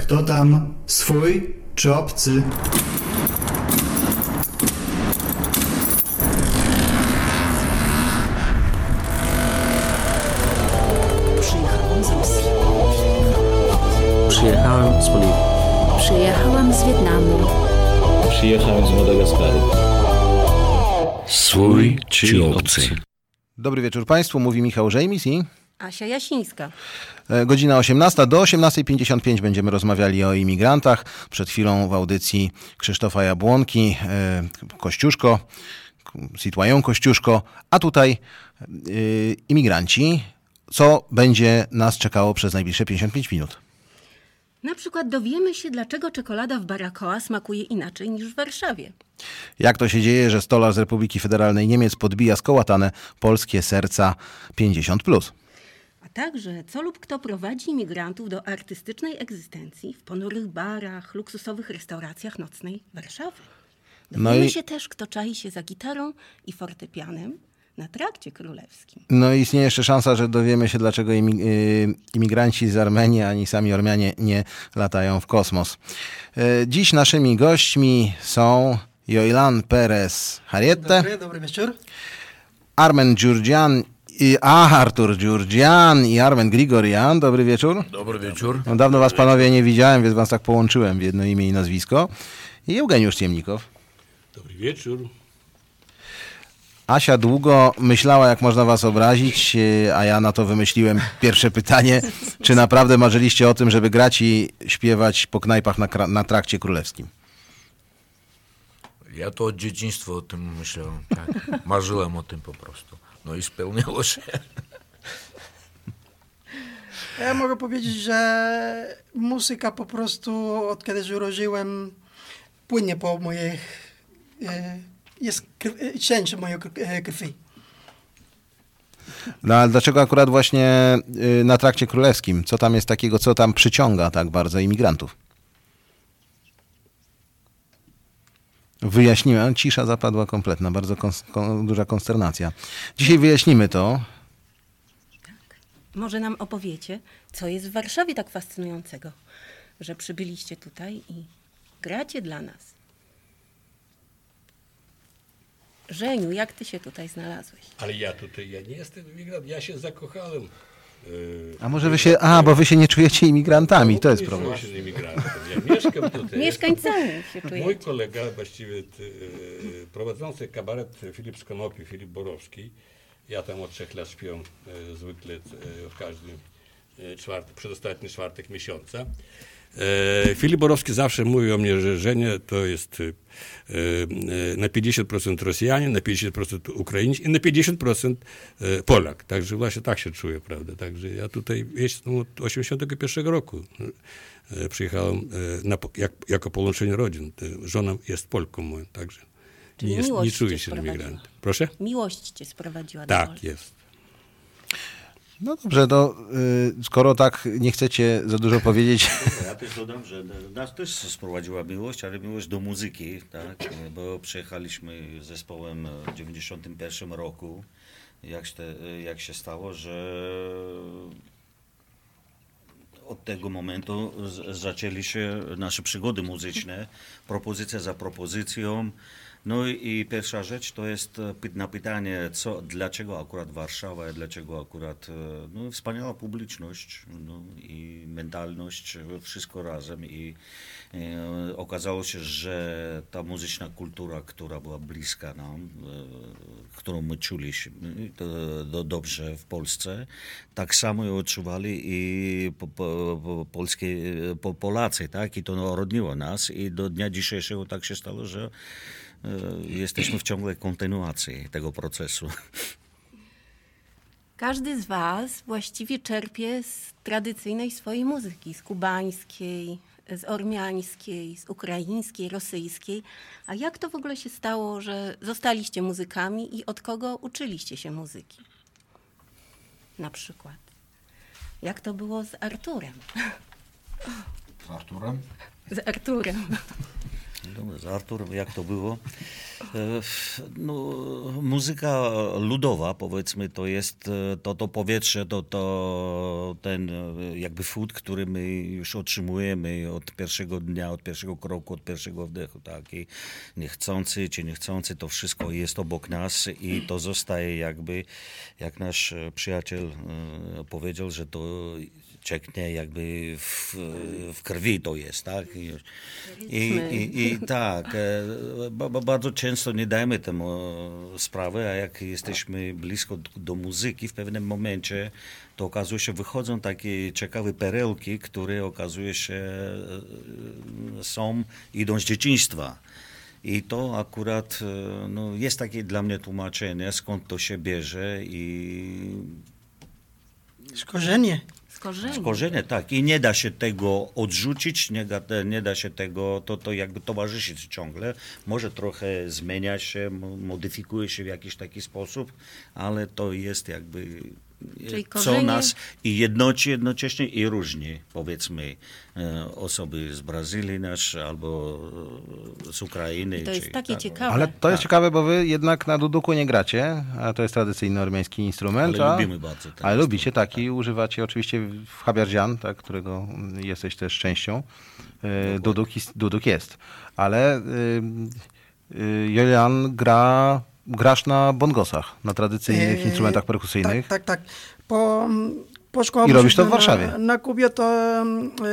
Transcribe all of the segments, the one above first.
Kto tam? Swój czy obcy? Przyjechałam z Rosji. Przyjechałem z Boliwii. Przyjechałam z Wietnamu. Przyjechałem z Madagaskaru. Swój czy obcy? Dobry wieczór Państwu, mówi Michał Żejmis i Asia Jasińska. godzina 18. Do 18:55 będziemy rozmawiali o imigrantach. Przed chwilą w audycji Krzysztofa Jabłonki, Kościuszko, Citoyen Kościuszko, a tutaj imigranci. Co będzie nas czekało przez najbliższe 55 minut? Na przykład dowiemy się, dlaczego czekolada w Baracoa smakuje inaczej niż w Warszawie. Jak to się dzieje, że stolarz z Republiki Federalnej Niemiec podbija skołatane polskie serca 50+. A także co lub kto prowadzi imigrantów do artystycznej egzystencji w ponurych barach, luksusowych restauracjach nocnej Warszawy. Dowiemy się też, kto czai się za gitarą i fortepianem na Trakcie Królewskim. No i istnieje jeszcze szansa, że dowiemy się, dlaczego imigranci z Armenii, ani sami Ormianie nie latają w kosmos. Dziś naszymi gośćmi są Joylan Perez Hariette, Dobry wieczór. Artur Dziurdzian i Armen Grigorian. Dobry wieczór. Dobry wieczór. No, dawno was panowie nie widziałem, więc was tak połączyłem w jedno imię i nazwisko. I Eugeniusz Ciemnikow. Dobry wieczór. Asia długo myślała, jak można was obrazić, a ja na to wymyśliłem pierwsze pytanie. Czy naprawdę marzyliście o tym, żeby grać i śpiewać po knajpach na Trakcie Królewskim? Ja to od dzieciństwa o tym myślałem, tak. Marzyłem o tym po prostu. No i spełniło się. Ja mogę powiedzieć, że muzyka po prostu, od kiedy się urodziłem, płynie po mojej, jest część mojej krwi. No, ale dlaczego akurat właśnie na Trakcie Królewskim? Co tam jest takiego, co tam przyciąga tak bardzo imigrantów? Wyjaśnimy. Cisza zapadła kompletna, bardzo duża konsternacja. Dzisiaj wyjaśnimy to. Tak. Może nam opowiecie, co jest w Warszawie tak fascynującego, że przybyliście tutaj i gracie dla nas. Żeniu, jak ty się tutaj znalazłeś? Ale ja nie jestem imigrant, ja się zakochałem. A może bo wy się nie czujecie imigrantami, to jest problem. Ja mieszkam tutaj. Mieszkańcami się czujecie. Mój kolega, właściwie prowadzący kabaret Filip Skonopi, Filip Borowski, ja tam od 3 lat śpię zwykle w każdym przedostatni czwartek miesiąca. Filip Borowski zawsze mówi o mnie, że Żenia to jest na 50% Rosjanin, na 50% Ukrainiec i na 50% Polak. Także właśnie tak się czuję, prawda? Także ja tutaj jestem od 81 roku. Przyjechałem jako połączenie rodzin. Żona jest Polką moją, także nie czuję się imigrantem. Proszę? Miłość cię sprowadziła do Tak, Polski. jest. No dobrze, to skoro tak nie chcecie za dużo powiedzieć... Ja też dodam, że nas też sprowadziła miłość, ale miłość do muzyki, tak? Bo przyjechaliśmy z zespołem w 91 roku. Jak się stało, że od tego momentu zaczęły się nasze przygody muzyczne, propozycja za propozycją. No i pierwsza rzecz to jest na pytanie, dlaczego akurat Warszawa, dlaczego akurat wspaniała publiczność i mentalność, wszystko razem. I okazało się, że ta muzyczna kultura, która była bliska nam, którą my czuliśmy dobrze w Polsce, tak samo ją odczuwali i Polacy, tak? I to narodniło nas i do dnia dzisiejszego tak się stało, że jesteśmy w ciągłej kontynuacji tego procesu. Każdy z was właściwie czerpie z tradycyjnej swojej muzyki, z kubańskiej, z ormiańskiej, z ukraińskiej, rosyjskiej. A jak to w ogóle się stało, że zostaliście muzykami i od kogo uczyliście się muzyki? Na przykład. Jak to było z Arturem? Z Arturem? Z Arturem. Z Arturem, jak to było? No, muzyka ludowa, powiedzmy, to jest to powietrze, to ten jakby food, który my już otrzymujemy od pierwszego dnia, od pierwszego kroku, od pierwszego wdechu, tak? I niechcący czy niechcący, to wszystko jest obok nas i to zostaje jakby, jak nasz przyjaciel powiedział, że to cieknie jakby w krwi to jest, tak? I tak, bardzo często nie dajemy temu sprawy, a jak jesteśmy blisko do muzyki, w pewnym momencie to okazuje się, wychodzą takie ciekawe perełki, które okazuje się idą z dzieciństwa. I to akurat no, jest takie dla mnie tłumaczenie, skąd to się bierze i... Skorzenie. Skorzenie, tak. I nie da się tego odrzucić, nie da się tego, to jakby towarzyszyć ciągle. Może trochę zmienia się, modyfikuje się w jakiś taki sposób, ale to jest jakby co nas i jednocześnie i różni, powiedzmy, osoby z Brazylii albo z Ukrainy. To jest takie ciekawe. Ale to jest ciekawe, bo wy jednak na duduku nie gracie, a to jest tradycyjny ormiański instrument. Ale lubimy bardzo ten ale lubicie, tak, i używacie oczywiście w Habiardzian, tak, którego jesteś też częścią. Duduk jest. Ale Julian grasz na bongosach, na tradycyjnych instrumentach perkusyjnych. Tak. Po szkole I robisz to w Warszawie. Na Kubie to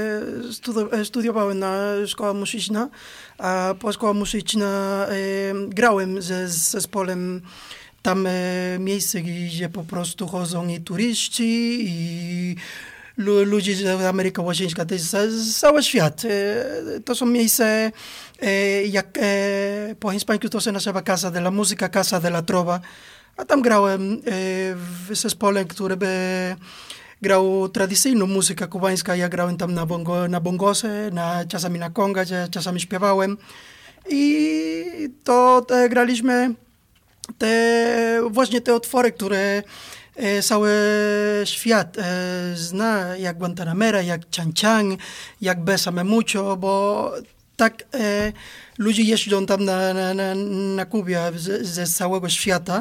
studiowałem na szkołę muzyczną, a po szkole muzycznej grałem ze zespołem tam miejsce, gdzie po prostu chodzą i turyści, i ludzie z Ameryki Łacińskiej, to jest cały świat. To są miejsca, jak po hiszpańsku to się nazywa Casa de la Música, Casa de la Trova. A tam grałem w zespole, który by grał tradycyjną muzykę kubańską. Ja grałem tam na bongosy, czasami na konga, czasami śpiewałem. I to graliśmy właśnie te utwory, które cały świat zna, jak Guantanamera, jak Chan Chan, jak Bésame Mucho, bo tak ludzie jeżdżą tam na Kubie ze całego świata.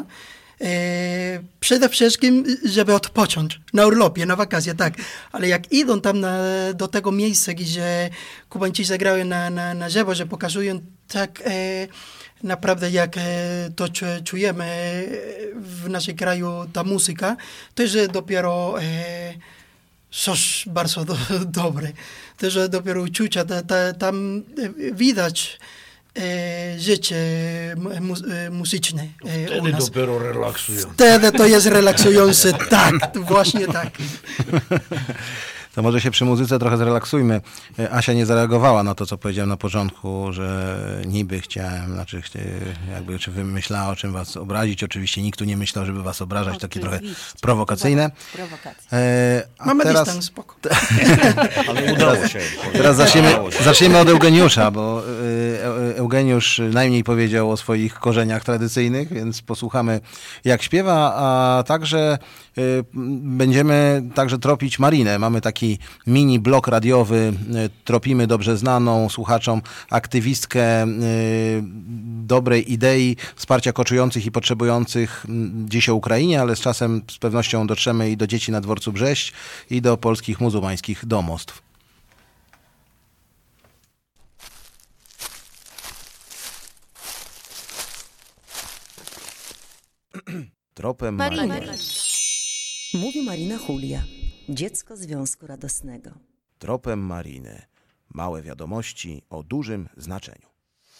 Przede wszystkim, żeby odpocząć na urlopie, na wakacje, tak. Ale jak idą tam do tego miejsca, gdzie Kubańczycy grają na żywo, że pokazują tak naprawdę, jak to czujemy w naszym kraju, ta muzyka, to jest dopiero coś bardzo dobre. To jest dopiero uczucia, tam widać życie muzyczne Wtedy dopiero relaksują. Wtedy to jest relaksujące, tak, właśnie tak. To może się przy muzyce trochę zrelaksujmy. Asia nie zareagowała na to, co powiedziałem na początku, że niby chciałem, czy wymyślała, o czym was obrazić. Oczywiście nikt tu nie myślał, żeby was obrażać, takie trochę prowokacyjne. Mamy dystans, spoko. Ale udało się. Teraz zaczniemy od Eugeniusza, bo Eugeniusz najmniej powiedział o swoich korzeniach tradycyjnych, więc posłuchamy, jak śpiewa, a także będziemy także tropić Marinę. Mamy taki mini blok radiowy, tropimy dobrze znaną słuchaczom aktywistkę dobrej idei wsparcia koczujących i potrzebujących dziś o Ukrainie, ale z czasem z pewnością dotrzemy i do dzieci na dworcu Brześć i do polskich muzułmańskich domostw. Tropem Mariny. Mówi Marina Julia, dziecko Związku Radosnego. Tropem Mariny. Małe wiadomości o dużym znaczeniu.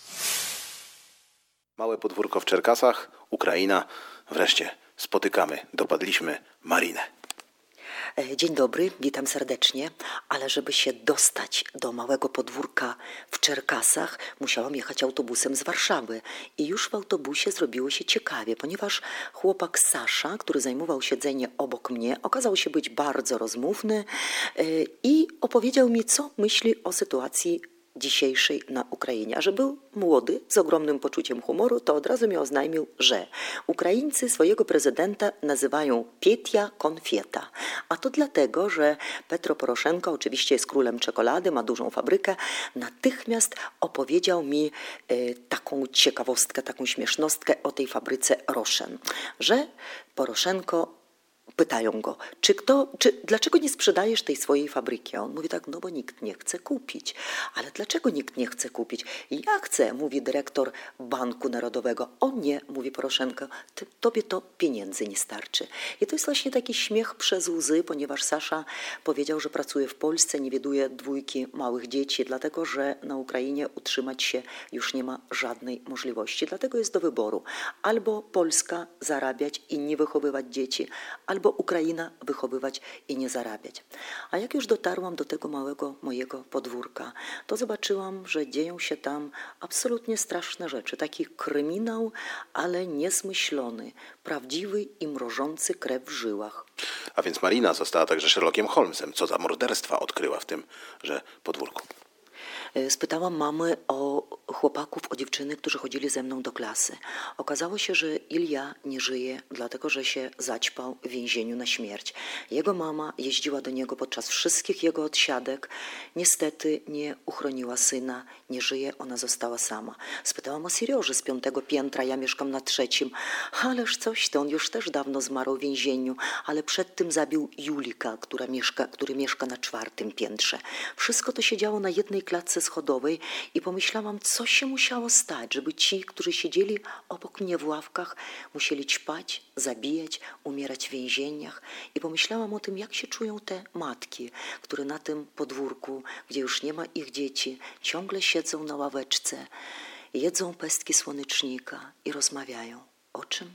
Małe podwórko w Czerkasach, Ukraina. Wreszcie spotykamy, dopadliśmy Marinę. Dzień dobry, witam serdecznie, ale żeby się dostać do małego podwórka w Czerkasach, musiałam jechać autobusem z Warszawy i już w autobusie zrobiło się ciekawie, ponieważ chłopak Sasza, który zajmował siedzenie obok mnie, okazał się być bardzo rozmówny i opowiedział mi, co myśli o sytuacji dzisiejszej na Ukrainie. A że był młody, z ogromnym poczuciem humoru, to od razu mi oznajmił, że Ukraińcy swojego prezydenta nazywają Pietia Konfieta. A to dlatego, że Petro Poroszenko oczywiście jest królem czekolady, ma dużą fabrykę. Natychmiast opowiedział mi taką ciekawostkę, taką śmiesznostkę o tej fabryce Roszen, że Poroszenko pytają go, dlaczego nie sprzedajesz tej swojej fabryki? A on mówi tak, no bo nikt nie chce kupić. Ale dlaczego nikt nie chce kupić? Ja chcę, mówi dyrektor Banku Narodowego. O nie, mówi Poroszenko, tobie to pieniędzy nie starczy. I to jest właśnie taki śmiech przez łzy, ponieważ Sasza powiedział, że pracuje w Polsce, nie widuje 2 małych dzieci, dlatego że na Ukrainie utrzymać się już nie ma żadnej możliwości. Dlatego jest do wyboru. Albo Polska zarabiać i nie wychowywać dzieci, albo Ukraina wychowywać i nie zarabiać. A jak już dotarłam do tego małego mojego podwórka, to zobaczyłam, że dzieją się tam absolutnie straszne rzeczy. Taki kryminał, ale niezmyślony, prawdziwy i mrożący krew w żyłach. A więc Marina została także Sherlockiem Holmesem. Co za morderstwa odkryła w tymże podwórku? Spytałam mamy o chłopaków, o dziewczyny, którzy chodzili ze mną do klasy. Okazało się, że Ilja nie żyje, dlatego że się zaćpał w więzieniu na śmierć. Jego mama jeździła do niego podczas wszystkich jego odsiadek. Niestety nie uchroniła syna, nie żyje, ona została sama. Spytałam o Serioży z 5. piętra, ja mieszkam na 3. Ależ coś ty, on już też dawno zmarł w więzieniu, ale przed tym zabił Julika, który mieszka na 4. piętrze. Wszystko to się działo na jednej klatce schodowej i pomyślałam, co się musiało stać, żeby ci, którzy siedzieli obok mnie w ławkach, musieli ćpać, zabijać, umierać w więzieniach. I pomyślałam o tym, jak się czują te matki, które na tym podwórku, gdzie już nie ma ich dzieci, ciągle siedzą na ławeczce, jedzą pestki słonecznika i rozmawiają. O czym?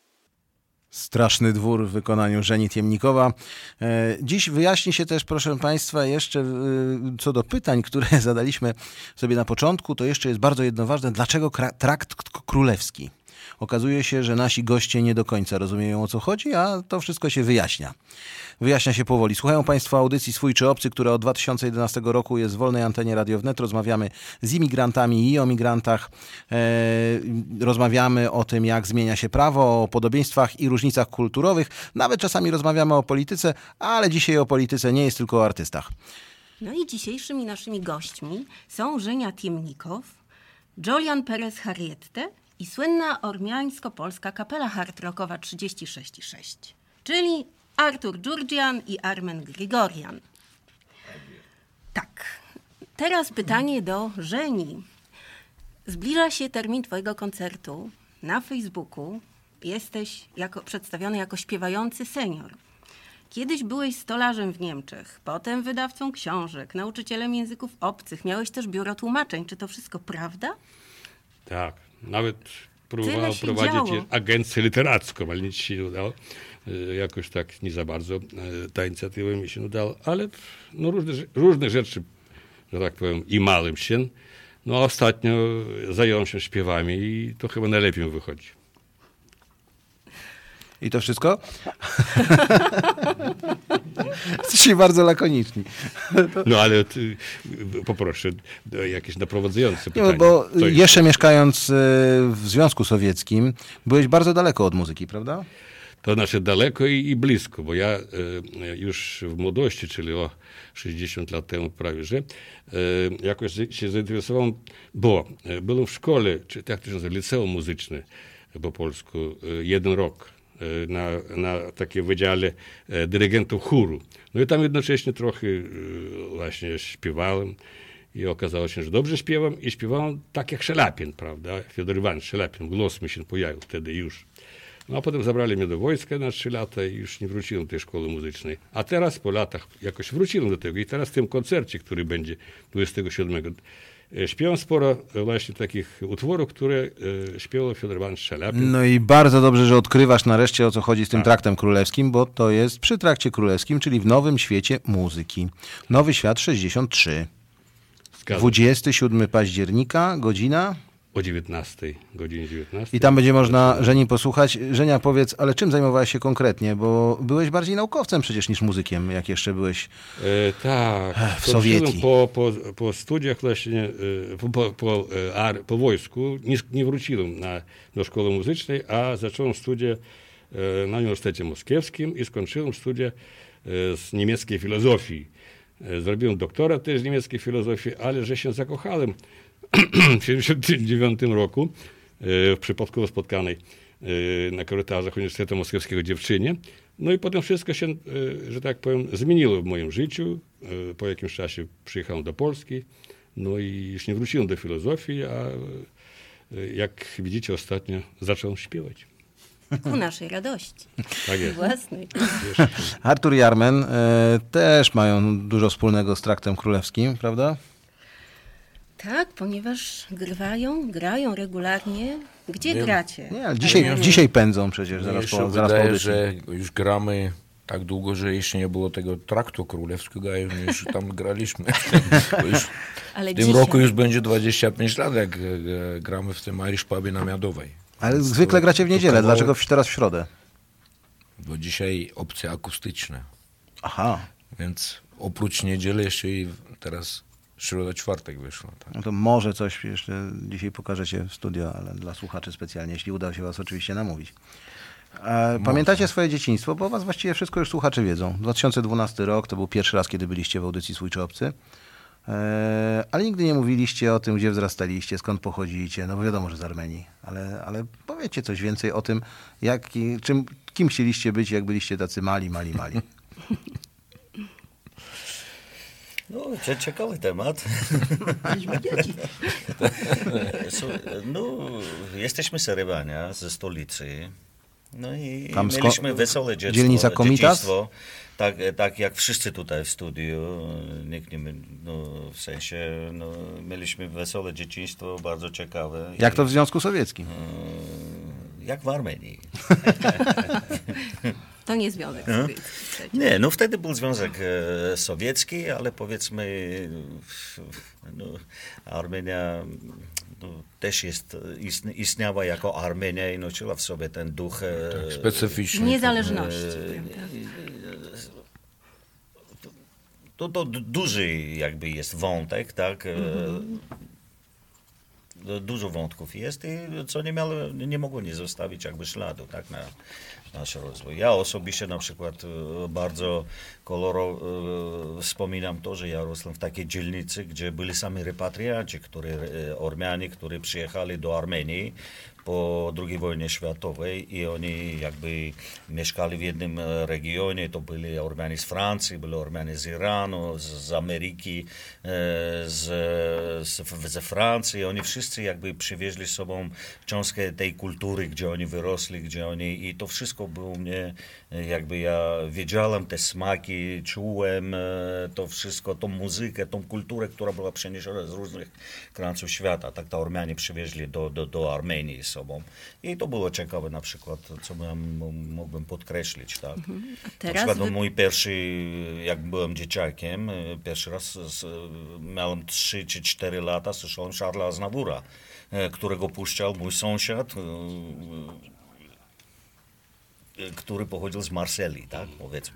Straszny dwór w wykonaniu Żeni Tiemnikowa. Dziś wyjaśni się też, proszę Państwa, jeszcze co do pytań, które zadaliśmy sobie na początku, to jeszcze jest bardzo jedno ważne. Dlaczego trakt królewski? Okazuje się, że nasi goście nie do końca rozumieją, o co chodzi, a to wszystko się wyjaśnia. Wyjaśnia się powoli. Słuchają Państwo audycji Swój czy Obcy, która od 2011 roku jest w wolnej antenie Radio Wnet. Rozmawiamy z imigrantami i o migrantach. Rozmawiamy o tym, jak zmienia się prawo, o podobieństwach i różnicach kulturowych. Nawet czasami rozmawiamy o polityce, ale dzisiaj o polityce nie jest tylko o artystach. No i dzisiejszymi naszymi gośćmi są Żenia Tiemnikow, Julian Perez Harriette i słynna ormiańsko-polska kapela hard rockowa 36,6, czyli Artur Dżurdzian i Armen Grigorian. Tak. Teraz pytanie do Żeni. Zbliża się termin twojego koncertu. Na Facebooku jesteś przedstawiony jako śpiewający senior. Kiedyś byłeś stolarzem w Niemczech, potem wydawcą książek, nauczycielem języków obcych. Miałeś też biuro tłumaczeń. Czy to wszystko prawda? Tak. Nawet próbował prowadzić agencję literacką, ale nic się nie udało. Jakoś tak nie za bardzo ta inicjatywa mi się udała, ale no, różne rzeczy, że tak powiem, i małym się. No a ostatnio zająłem się śpiewami i to chyba najlepiej mi wychodzi. I to wszystko? Jesteście bardzo lakoniczni. No ale poproszę jakieś naprowadzające pytanie. No, bo jeszcze mieszkając w Związku Sowieckim, byłeś bardzo daleko od muzyki, prawda? To znaczy daleko i blisko, bo ja już w młodości, czyli o 60 lat temu prawie, że jakoś się zainteresowałem, bo byłem w szkole, czy jak to się nazywa, liceum muzyczne po polsku, 1 rok. Na takim wydziale dyrygentów chóru. No i tam jednocześnie trochę właśnie śpiewałem i okazało się, że dobrze śpiewam i śpiewałem tak jak Szelapin, prawda? Fiodor Iwanowicz Szelapin, głos mi się pojawił wtedy już. No a potem zabrali mnie do wojska na 3 lata i już nie wróciłem do tej szkoły muzycznej. A teraz po latach jakoś wróciłem do tego i teraz w tym koncercie, który będzie 27. Śpiewam sporo właśnie takich utworów, które śpiewał Fiodor Iwanowicz Szelapin. No i bardzo dobrze, że odkrywasz nareszcie, o co chodzi z tym traktem królewskim, bo to jest przy trakcie królewskim, czyli w Nowym Świecie Muzyki. Nowy Świat 63. 27 października, godzina? o 19, godzinie 19. I tam będzie można Żeni posłuchać. Żenia, powiedz, ale czym zajmowałeś się konkretnie? Bo byłeś bardziej naukowcem przecież niż muzykiem, jak jeszcze byłeś tak, w Sowietii. Po studiach właśnie, po wojsku nie wróciłem do szkoły muzycznej, a zacząłem studia na Uniwersytecie Moskiewskim i skończyłem studia z niemieckiej filozofii. Zrobiłem doktorat też z niemieckiej filozofii, ale że się zakochałem w 1979 roku w przypadkowo spotkanej na korytarzach Uniwersytetu Moskiewskiego dziewczynie. No i potem wszystko się, że tak powiem, zmieniło w moim życiu. Po jakimś czasie przyjechałem do Polski, no i już nie wróciłem do filozofii, a jak widzicie ostatnio zacząłem śpiewać. Ku naszej radości. Tak jest. Własnej. Artur i Armen też mają dużo wspólnego z traktem królewskim, prawda? Tak, ponieważ grają regularnie. Gdzie gracie? Nie, ale dzisiaj pędzą przecież, zaraz po wydaje, że już gramy tak długo, że jeszcze nie było tego traktu królewskiego, a już tam graliśmy. Ale w tym roku już będzie 25 lat, jak gramy w tym Irish Pubie na Miadowej. Ale zwykle gracie w niedzielę, dlaczego teraz w środę? Bo dzisiaj opcje akustyczne. Aha. Więc oprócz niedzieli jeszcze i teraz środa, czwartek wyszło. Tak. No to może coś jeszcze dzisiaj pokażecie w studio, ale dla słuchaczy specjalnie, jeśli uda się was oczywiście namówić. Pamiętacie swoje dzieciństwo, bo o was właściwie wszystko już słuchacze wiedzą. 2012 rok to był pierwszy raz, kiedy byliście w audycji Swój czy Obcy. Ale nigdy nie mówiliście o tym, gdzie wzrastaliście, skąd pochodzicie. No bo wiadomo, że z Armenii. Ale powiedzcie coś więcej o tym, kim chcieliście być, jak byliście tacy mali. No, ciekawy temat. No, jesteśmy z Erywania, ze stolicy. No i tam mieliśmy wesołe dzielnica Komitas? Tak jak wszyscy tutaj w studiu, nikt nie, w sensie, mieliśmy wesołe dzieciństwo, bardzo ciekawe. Jak to w Związku Sowieckim? Jak w Armenii. To nie Związek Sowiecki. Nie, wtedy był Związek Sowiecki, ale powiedzmy, Armenia też istniała jako Armenia i nosiła w sobie ten duch specyficzny. Niezależności. To duży jakby jest wątek, tak? Dużo wątków jest i co nie mogło nie zostawić jakby śladu, tak, na nasz rozwój. Ja osobiście na przykład bardzo kolorowo wspominam to, że ja rosłem w takiej dzielnicy, gdzie byli sami repatrianci, Ormianie, którzy przyjechali do Armenii po II wojnie światowej i oni jakby mieszkali w jednym regionie, to byli Ormianie z Francji, byli Ormianie z Iranu, z Ameryki, ze Francji. Oni wszyscy jakby przywieźli z sobą cząstkę tej kultury, gdzie oni wyrosli, i to wszystko było mnie, jakby ja wiedziałem te smaki, czułem to wszystko, tą muzykę, tą kulturę, która była przeniesiona z różnych krańców świata. Tak to Ormianie przywieźli do Armenii z sobą. I to było ciekawe na przykład, co mógłbym podkreślić. Tak? Na przykład mój pierwszy, jak byłem dzieciakiem, pierwszy raz miałem 3 czy 4 lata, słyszałem Charlesa Aznavoura, którego puszczał mój sąsiad, który pochodził z Marsylii, tak, powiedzmy.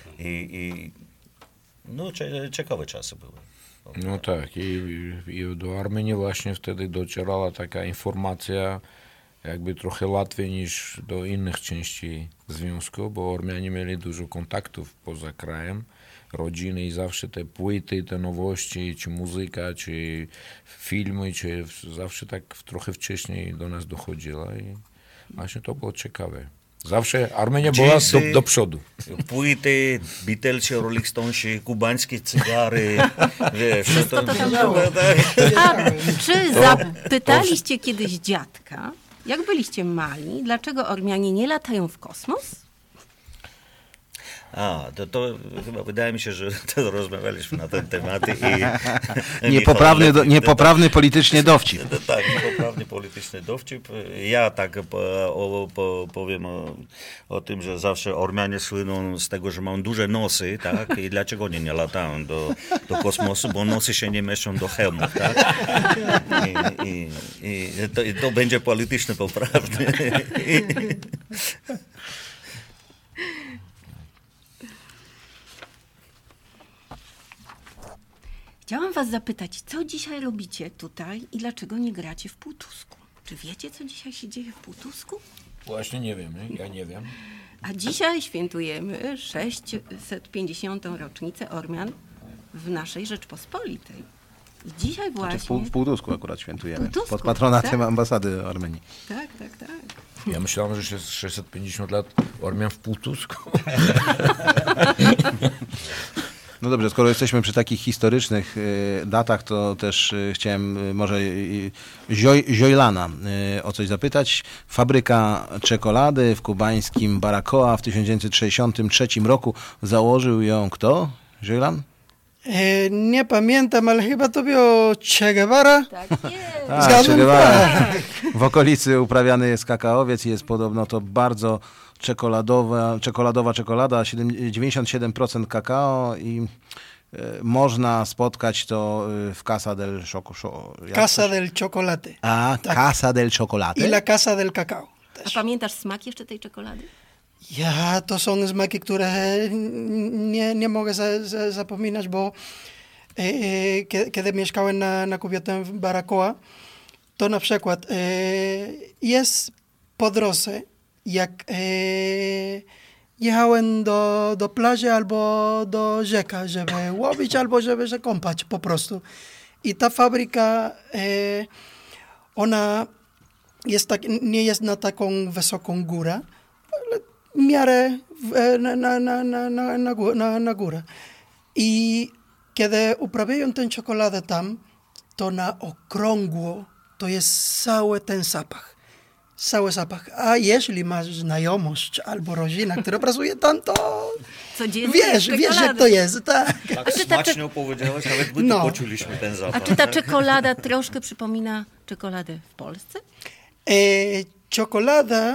Ciekawe czasy były. No tak, i do Armenii właśnie wtedy docierała taka informacja, jakby trochę łatwiej niż do innych części związku, bo Ormianie mieli dużo kontaktów poza krajem, rodziny i zawsze te płyty, te nowości, czy muzyka, czy filmy, czy zawsze tak trochę wcześniej do nas dochodziła i właśnie to było ciekawe. Zawsze Armenia była do przodu. Płyty, Beatlesi, Rolling Stonesi, kubańskie cygary. Wiesz, to tam było. A czy zapytaliście kiedyś dziadka, jak byliście mali, dlaczego Ormianie nie latają w kosmos? To chyba wydaje mi się, że to rozmawialiśmy na ten temat i Niepoprawny politycznie dowcip. Tak, niepoprawny polityczny dowcip. Ja tak powiem o tym, że zawsze Ormianie słyną z tego, że mają duże nosy, tak? I dlaczego nie latają do kosmosu, bo nosy się nie mieszczą do hełmów, tak? I to będzie politycznie poprawne. Chciałam was zapytać, co dzisiaj robicie tutaj i dlaczego nie gracie w Półtusku? Czy wiecie, co dzisiaj się dzieje w Półtusku? Właśnie nie wiemy, ja nie wiem. A dzisiaj świętujemy 650. rocznicę Ormian w naszej Rzeczpospolitej. I dzisiaj właśnie... W Półtusku akurat świętujemy, Półtusku, pod patronatem tak? ambasady Armenii. Tak. Ja myślałem, że jest 650 lat Ormian w Półtusku. No dobrze, skoro jesteśmy przy takich historycznych datach, to też chciałem może Joylana o coś zapytać. Fabryka czekolady w kubańskim Baracoa w 1963 roku. Założył ją kto? Joylan? Nie pamiętam, ale chyba to był Che Guevara. Tak jest. Che Guevara. W okolicy uprawiany jest kakaowiec i jest podobno to bardzo czekoladowa czekolada, 97% kakao i można spotkać to w Casa del Chocolate. Casa del Chocolate. Tak. Casa del Chocolate. I la Casa del Cacao. A pamiętasz smak jeszcze tej czekolady? Ja, to są smaki, które nie mogę zapominać, bo kiedy mieszkałem na Kubie w Baracoa, to na przykład jest po drodze, jak jechałem do plaży albo do rzeka, żeby łowić albo żeby się kąpać po prostu. I ta fabryka, ona jest nie jest na taką wysoką górę, ale w miarę na górę. I kiedy uprawiają tę czekoladę tam, to na okrągło to jest cały ten zapach. Cały zapach. A jeśli masz znajomość albo rodzinę, która pracuje tam, to wiesz jak to jest. Tak smacznie opowiedziałeś, nawet my tu poczuliśmy ten zapach. A czy ta czekolada troszkę przypomina czekoladę w Polsce? Czekolada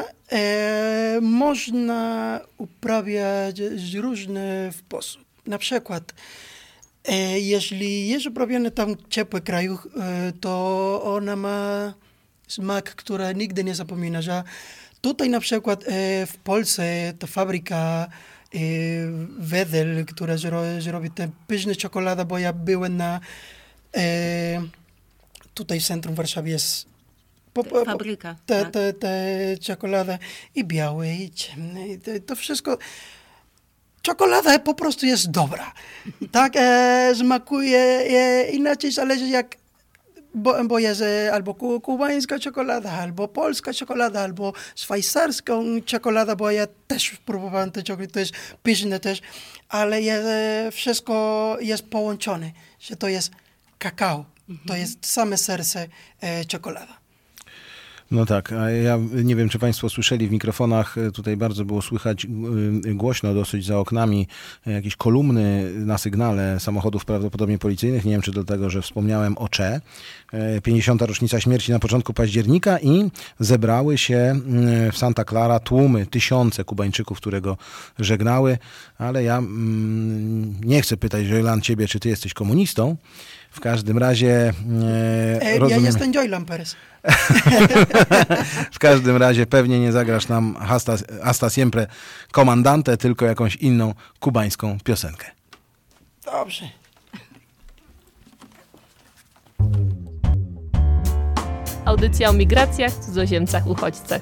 można uprawiać w różny sposób. Na przykład, jeśli jest uprawiane tam w ciepłych krajach, to ona ma smak, który nigdy nie zapomina, że tutaj na przykład w Polsce ta fabryka Wedel, która robi tę pyszną czekoladę, bo ja byłem tutaj w centrum Warszawy jest fabryka. Te czekolada i białe, i ciemne, to wszystko. Czekolada po prostu jest dobra. Tak smakuje inaczej, zależy jak, bo jest albo kubańska czekolada, albo polska czekolada, albo szwajcarską czekolada, bo ja też próbowałem tę czekoladę, to jest pyszne też, ale wszystko jest połączone, że to jest kakao, to jest same serce czekolada. No tak, a ja nie wiem, czy państwo słyszeli w mikrofonach, tutaj bardzo było słychać głośno dosyć za oknami jakieś kolumny na sygnale samochodów prawdopodobnie policyjnych, nie wiem, czy dlatego, że wspomniałem o Che. 50. rocznica śmierci na początku października i zebrały się w Santa Clara tłumy, tysiące Kubańczyków, które go żegnały, ale ja nie chcę pytać, Joylan, ciebie, czy ty jesteś komunistą. W każdym razie... Ja jestem Joylan Perez. W każdym razie pewnie nie zagrasz nam Hasta Siempre Comandante, tylko jakąś inną kubańską piosenkę. Dobrze. Audycja o migracjach, cudzoziemcach, uchodźcach.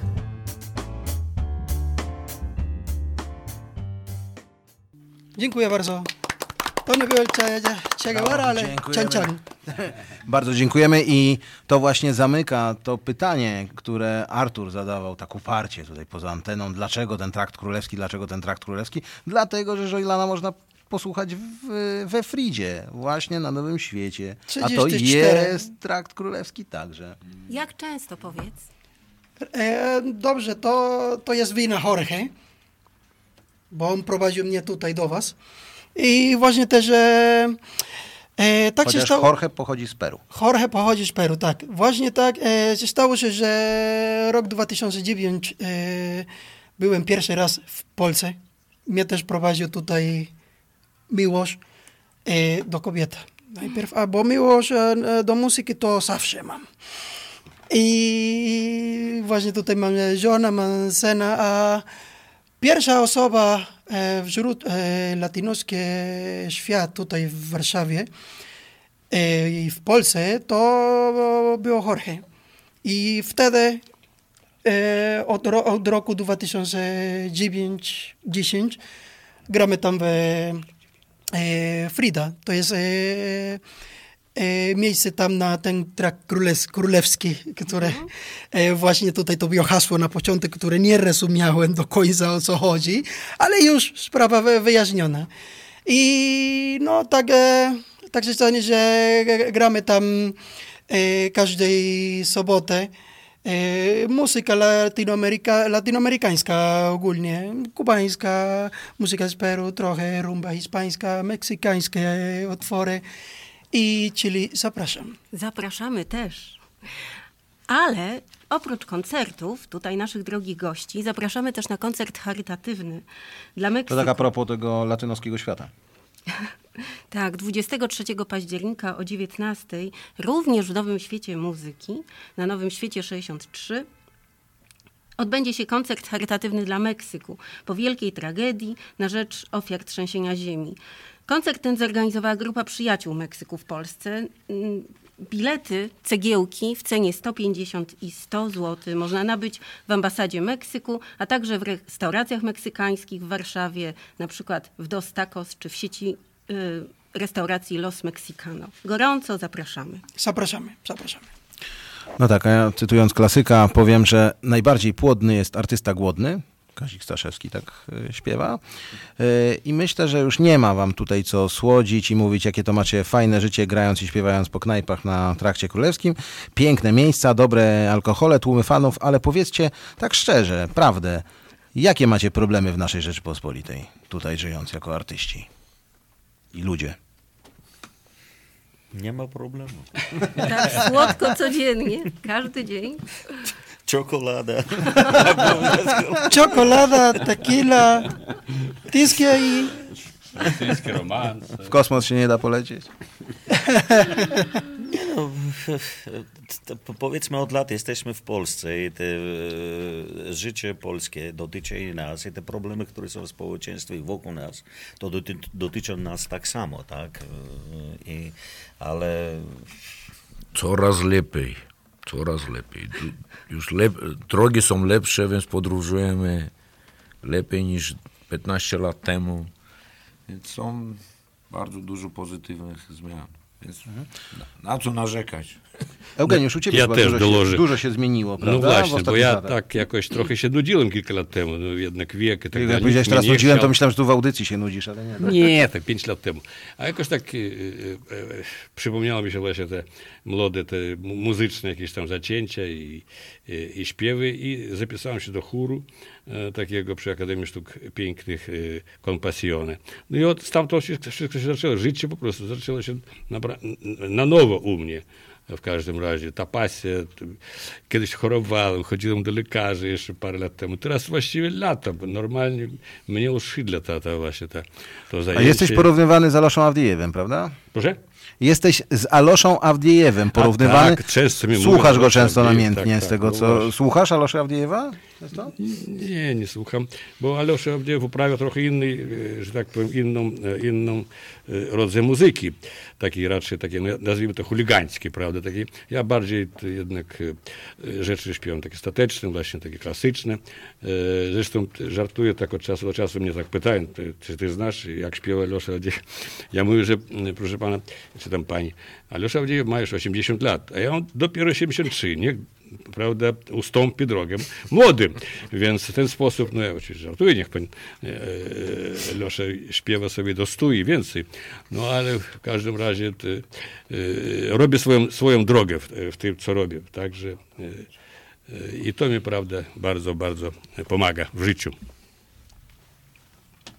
Dziękuję bardzo. To nie było Che Guevara, ale Cian. Bardzo dziękujemy i to właśnie zamyka to pytanie, które Artur zadawał tak uparcie tutaj poza anteną. Dlaczego ten trakt królewski? Dlatego, że Joylana można posłuchać we Fridzie, właśnie na Nowym Świecie. 34. A to jest trakt królewski także. Jak często, powiedz? Dobrze, to jest wina Jorge. bo on prowadził mnie tutaj do was. I właśnie też tak Chociaż się stało. Jorge pochodzi z Peru. Jorge pochodzi z Peru, tak. Właśnie tak się stało się, że rok 2009 byłem pierwszy raz w Polsce. Mnie też prowadził tutaj miłość do kobiety. Najpierw, bo miłość do muzyki to zawsze mam. I właśnie tutaj mam żonę, mam syna, a pierwsza osoba wśród latynoskiego świata tutaj w Warszawie i w Polsce to było Jorge. I wtedy od roku 2009-10 gramy tam w Frida. To jest miejsce tam na ten trakt królewski, które właśnie tutaj to było hasło na początek, które nie rozumiałem do końca, o co chodzi, ale już sprawa wyjaśniona. I no tak się stanie, że gramy tam każdej sobotę. Muzyka latynoamerykańska ogólnie, kubańska, muzyka z Peru, trochę rumba hiszpańska, meksykańskie utwory. Czyli zapraszam. Zapraszamy też. Ale oprócz koncertów, tutaj naszych drogich gości, zapraszamy też na koncert charytatywny dla Meksyku. To tak a propos tego latynoskiego świata. Tak, 23 października o 19, również w Nowym Świecie Muzyki, na Nowym Świecie 63, odbędzie się koncert charytatywny dla Meksyku po wielkiej tragedii na rzecz ofiar trzęsienia ziemi. Koncert ten zorganizowała grupa przyjaciół Meksyku w Polsce. Bilety, cegiełki w cenie 150 i 100 zł można nabyć w ambasadzie Meksyku, a także w restauracjach meksykańskich w Warszawie, na przykład w Dos Tacos czy w sieci restauracji Los Mexicano. Gorąco zapraszamy. Zapraszamy. No tak, a ja cytując klasyka powiem, że najbardziej płodny jest artysta głodny. Kazik Staszewski tak śpiewa. I myślę, że już nie ma wam tutaj co słodzić i mówić, jakie to macie fajne życie grając i śpiewając po knajpach na Trakcie Królewskim. Piękne miejsca, dobre alkohole, tłumy fanów, ale powiedzcie tak szczerze, prawdę, jakie macie problemy w naszej Rzeczypospolitej, tutaj żyjąc jako artyści i ludzie? Nie ma problemu. Tak słodko codziennie, każdy dzień. Czekolada. Czekolada, tequila, diskie i... Rosyjski romans. W kosmos się nie da polecieć? Nie no, powiedzmy od lat jesteśmy w Polsce i te życie polskie dotyczy i nas i te problemy, które są w społeczeństwie wokół nas, to dotyczą nas tak samo, tak? Ale... Coraz lepiej. Już drogi są lepsze, więc podróżujemy lepiej niż 15 lat temu. Więc są bardzo dużo pozytywnych zmian. Więc na co narzekać? Eugeniusz, u ciebie ja też dużo się zmieniło, prawda? No właśnie, bo ja tak jakoś trochę się nudziłem kilka lat temu, no jednak wiek. Tak jak powiedziałeś teraz nudziłem, to myślałem, że tu w audycji się nudzisz, ale nie. Nie, tak 5 lat temu. A jakoś tak przypomniało mi się właśnie te młode, te muzyczne jakieś tam zacięcia i śpiewy i zapisałem się do chóru takiego przy Akademii Sztuk Pięknych Compassione. No i od stamtąd wszystko się zaczęło, życie po prostu zaczęło się na nowo u mnie. W każdym razie ta pasja, kiedyś chorowałem, chodziłem do lekarzy jeszcze parę lat temu. Teraz właściwie lata, bo normalnie mnie uszydla to zajęcie. A jesteś porównywany z Aloszą Awdijewem, prawda? Proszę? Jesteś z Aloszą Awdijewem porównywany. Tak, często mi słuchasz mówią, go często namiętnie tak, z tego, co... właśnie. Słuchasz Aloszy Awdijewa? Nie słucham, bo Alosza Awdijew uprawia trochę inny, że tak powiem, inną rodzaj muzyki. Takiej raczej, nazwijmy to chuligańskiej, prawda? Ja bardziej jednak rzeczy śpiewam takie stateczne, właśnie takie klasyczne. Zresztą żartuję tak od czasu do czasu, mnie tak pytają, czy ty znasz, jak śpiewa Alosza Awdijew? Ja mówię, że proszę pana, czy tam pani, Alosza Awdijew ma już 80 lat, a ja mam dopiero 73, nie? Prawda, ustąpi drogę młodym. Więc w ten sposób, no ja oczywiście żartuję, niech pan Alosza śpiewa sobie do 100 i więcej. No ale w każdym razie robię swoją drogę w tym, co robię. Także i to mi, prawda, bardzo, bardzo pomaga w życiu.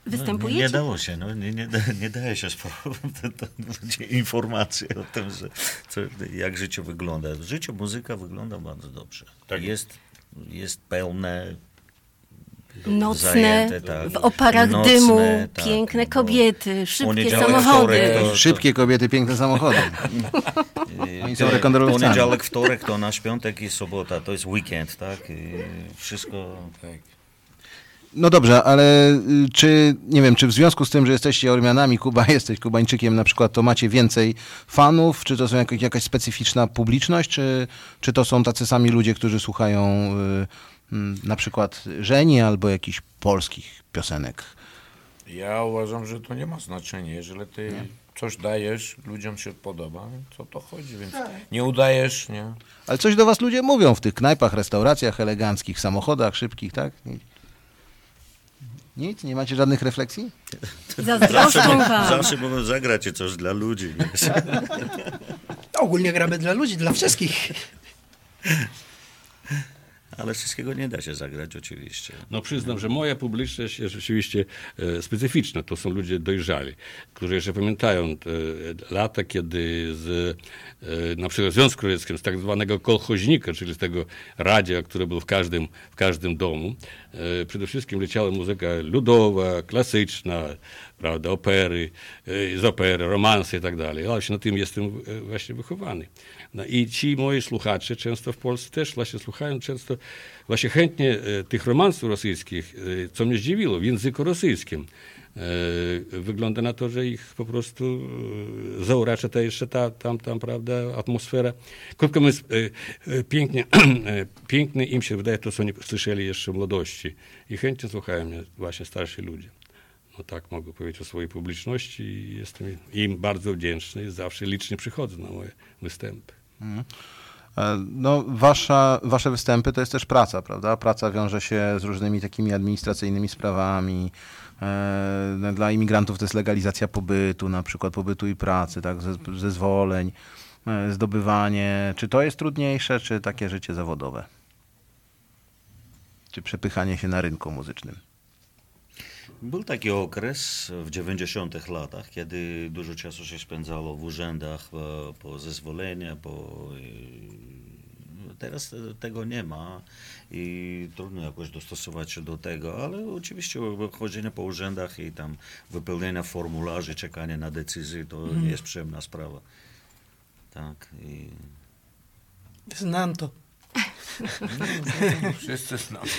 Występujecie? Nie dało się, nie daje się informacji o tym, jak życie wygląda. W życiu muzyka wygląda bardzo dobrze. Tak. Jest pełne, nocne, zajęte, tak. w oparach Nocne, dymu, tak, piękne kobiety, szybkie poniedziałek, samochody. wtorek, Szybkie kobiety, piękne samochody. Oni są rekordowcami. Poniedziałek, wtorek to nasz piątek i sobota, to jest weekend, tak? I wszystko... Tak. No dobrze, ale nie wiem, czy w związku z tym, że jesteście Ormianami, Kuba, jesteś Kubańczykiem na przykład, to macie więcej fanów? Czy to są jakaś specyficzna publiczność? Czy to są tacy sami ludzie, którzy słuchają na przykład Żeni albo jakichś polskich piosenek? Ja uważam, że to nie ma znaczenia. Jeżeli ty coś dajesz, ludziom się podoba, co to chodzi, więc nie udajesz, nie? Ale coś do was ludzie mówią w tych knajpach, restauracjach eleganckich, samochodach szybkich, tak? Nic? Nie macie żadnych refleksji? Zazdroszczą wam. Zawsze mogą zagrać coś dla ludzi. Ogólnie gramy dla ludzi, dla wszystkich. Ale wszystkiego nie da się zagrać oczywiście. No przyznam, że moja publiczność jest rzeczywiście specyficzna. To są ludzie dojrzali, którzy jeszcze pamiętają te lata, kiedy na przykład w Związku Radzieckim z tak zwanego kolchoźnika, czyli z tego radia, które było w każdym domu, przede wszystkim leciała muzyka ludowa, klasyczna, prawda, opery, z opery, romanse i tak dalej. Ja właśnie na tym jestem właśnie wychowany. No i ci moi słuchacze często w Polsce też właśnie słuchają często właśnie chętnie tych romansów rosyjskich, co mnie zdziwiło, w języku rosyjskim. Wygląda na to, że ich po prostu zauracza ta jeszcze tam, prawda, atmosfera. Krótko mówiąc, pięknie im się wydaje to, co oni słyszeli jeszcze w młodości. I chętnie słuchają mnie właśnie starsi ludzie. No tak mogę powiedzieć o swojej publiczności i jestem im bardzo wdzięczny i zawsze licznie przychodzą na moje występy. No, wasze występy to jest też praca, prawda? Praca wiąże się z różnymi takimi administracyjnymi sprawami. Dla imigrantów to jest legalizacja pobytu, na przykład pobytu i pracy, tak? Zezwoleń, zdobywanie. Czy to jest trudniejsze, czy takie życie zawodowe? Czy przepychanie się na rynku muzycznym? Był taki okres w 90 latach, kiedy dużo czasu się spędzało w urzędach po zezwolenia, teraz tego nie ma i trudno jakoś dostosować się do tego, ale oczywiście chodzenie po urzędach i tam wypełnienie formularzy, czekanie na decyzję, to nie jest przyjemna sprawa. Tak. Znam to. Wszyscy znamy.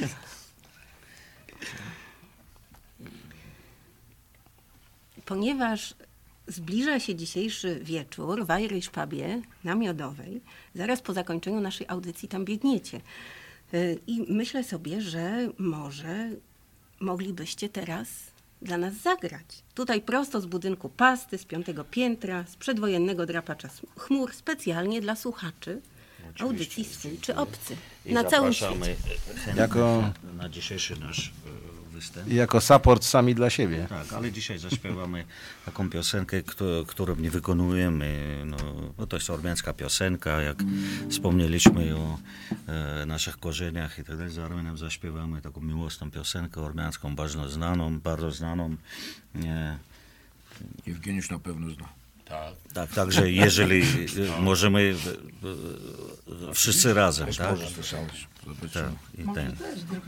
Ponieważ zbliża się dzisiejszy wieczór w Irish Pubie na Miodowej, zaraz po zakończeniu naszej audycji tam biegniecie. I myślę sobie, że może moglibyście teraz dla nas zagrać. Tutaj prosto z budynku Pasty, z 5. piętra, z przedwojennego drapacza chmur, specjalnie dla słuchaczy audycji Swój czy Obcy. I Na całym świecie. zapraszamy na dzisiejszy nasz występ. Jako support sami dla siebie. Tak, ale dzisiaj zaśpiewamy taką piosenkę, którą nie wykonujemy. No, to jest ormiańska piosenka, jak wspomnieliśmy o naszych korzeniach i tak dalej. Zaraz nam zaśpiewamy taką miłosną piosenkę ormiańską, bardzo znaną. Jewgeniusz na pewno zna. Tak, także jeżeli możemy wszyscy razem, tak? Tak, i ten.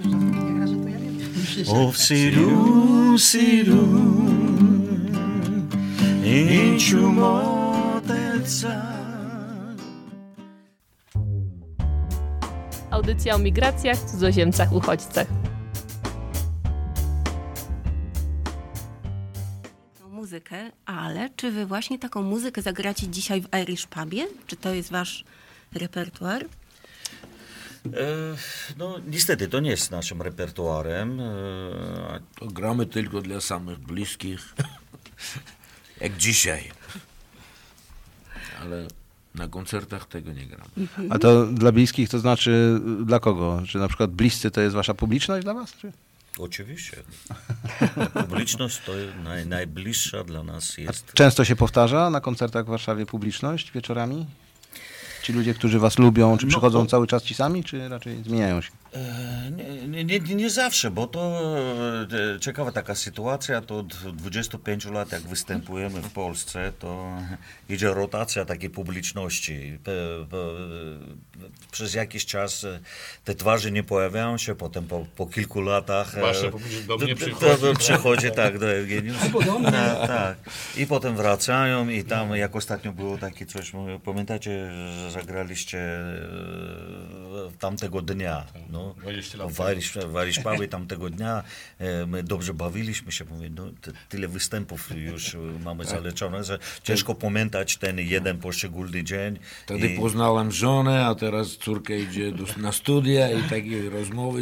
O siru, i ciumoteca. Audycja o migracjach, cudzoziemcach, uchodźcach. Muzykę, ale czy wy właśnie taką muzykę zagracie dzisiaj w Irish Pubie? Czy to jest wasz repertuar? No niestety to nie jest naszym repertuarem. To gramy tylko dla samych bliskich, jak dzisiaj. Ale na koncertach tego nie gramy. A to dla bliskich to znaczy dla kogo? Czy na przykład bliscy to jest wasza publiczność dla was? Czy? Oczywiście. Publiczność to najbliższa dla nas jest. A często się powtarza na koncertach w Warszawie publiczność wieczorami? Ci ludzie, którzy was lubią, czy przychodzą cały czas ci sami, czy raczej zmieniają się? Nie zawsze, bo to ciekawa taka sytuacja, to od 25 lat jak występujemy w Polsce, to idzie rotacja takiej publiczności. Przez jakiś czas te twarze nie pojawiają się, potem po kilku latach Wasza publiczność do mnie przychodzi. Tak, do Eugeniusza. Tak. I potem wracają i tam, jak ostatnio było takie coś, pamiętacie, że zagraliście tamtego dnia, no, w Warszawie tamtego dnia, my dobrze bawiliśmy się, mówię, no, tyle występów już mamy zaleczone, że ciężko pamiętać ten jeden poszczególny dzień. Wtedy poznałem żonę, a teraz córka idzie na studia i takie rozmowy.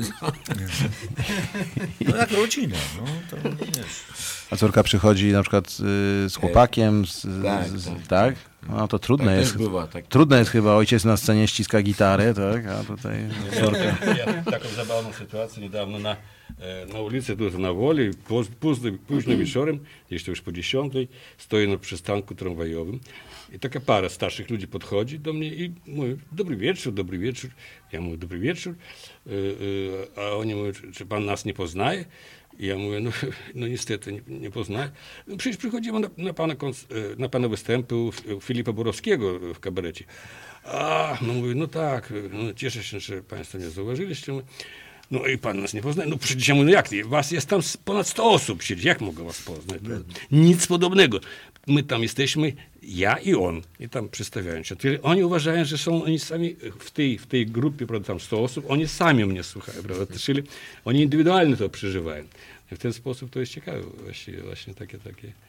No jak rodzina, no to wiesz. A córka przychodzi na przykład z chłopakiem, tak? No to trudne tak jest. Bywa, tak. Trudne jest chyba, ojciec na scenie ściska gitarę, tak? A tutaj córka. Ja taką zabawną sytuację niedawno na ulicy, tu na Woli, późno wieczorem, gdzieś to już po 10, stoję na przystanku tramwajowym i taka para starszych ludzi podchodzi do mnie i mówi, dobry wieczór. Ja mówię, dobry wieczór, a oni mówią, czy pan nas nie poznaje? I ja mówię, no niestety nie poznaję. No przecież przychodzimy na pana występy u Filipa Borowskiego w kabarecie. No mówię, no tak, no cieszę się, że państwo mnie zauważyliście. No i pan nas nie poznaje. No przecież ja mówię, no jak nie? Was jest tam ponad 100 osób siedzi. Jak mogę was poznać? Nic podobnego. My tam jesteśmy, ja i on. I tam przedstawiają się. Oni uważają, że są oni sami w tej grupie, prawda, tam 100 osób, oni sami mnie słuchają, prawda? Czyli oni indywidualnie to przeżywają. I w ten sposób to jest ciekawe. Właśnie takie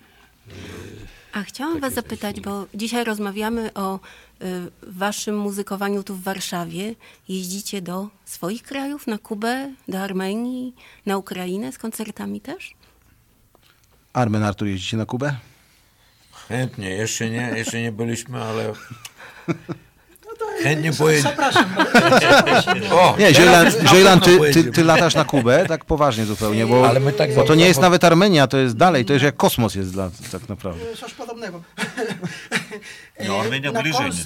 A chciałam was zapytać, bo dzisiaj rozmawiamy o waszym muzykowaniu tu w Warszawie. Jeździcie do swoich krajów, na Kubę, do Armenii, na Ukrainę z koncertami też? Armen, Artur, jeździcie na Kubę? Chętnie, jeszcze nie byliśmy, ale chętnie pojedziemy. Zapraszam. Nie, Żejlan, ty latasz na Kubę, tak poważnie zupełnie, bo, Ale my tak bo to nie jest nawet Armenia, to jest dalej, to jest jak kosmos jest tak naprawdę. Coś podobnego. No, Armenia bliżej niż